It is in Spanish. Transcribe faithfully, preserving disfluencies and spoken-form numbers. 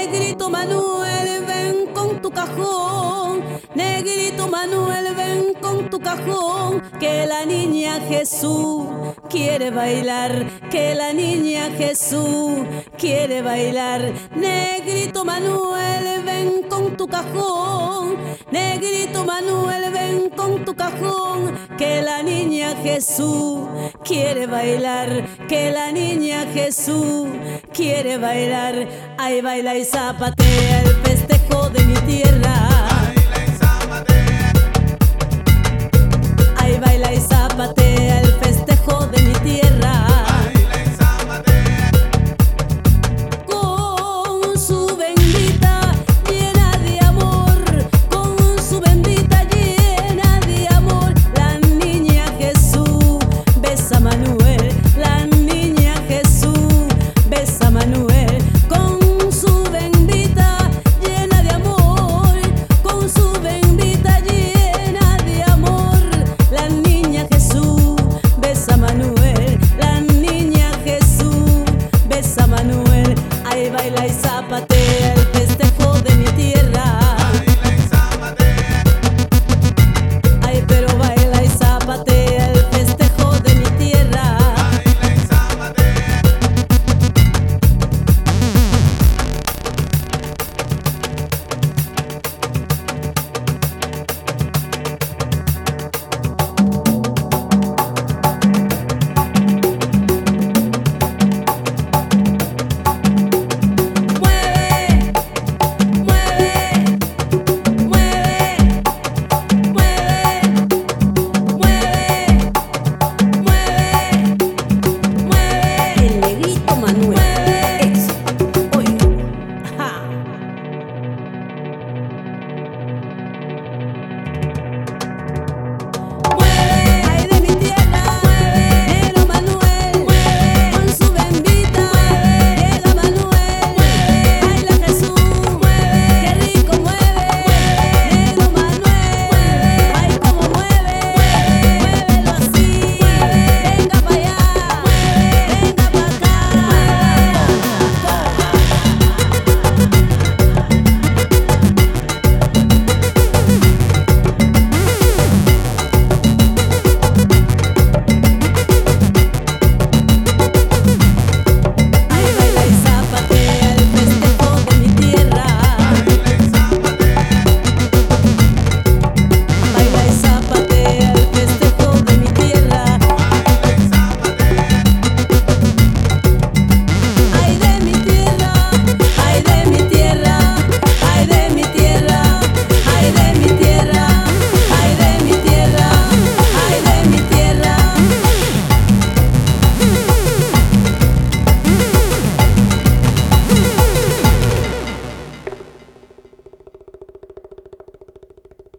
Negrito Manuel, ven con tu cajón. Negrito Manuel, ven con tu cajón. Que la niña Jesús quiere bailar. Que la niña Jesús quiere bailar. Negrito Manuel, ven con tu cajón. Negrito Manuel, ven con tu cajón. Que la niña Jesús quiere bailar. Que la niña Jesús quiere bailar. Ay, baila y zapatea el festejo de mi tierra. Baila y zapatea. Ay, baila y zapatea el festejo de mi tierra. Baila y zapatea. Con su bendita llena de amor, con su bendita llena de amor, la niña Jesús besa a Manuel. La niña Jesús besa a Manuel. Con su bendita llena de amor, con su bendita llena de amor, la niña Jesús besa a Manuel. La niña Jesús besa a Manuel. Ay, baila y zapatea.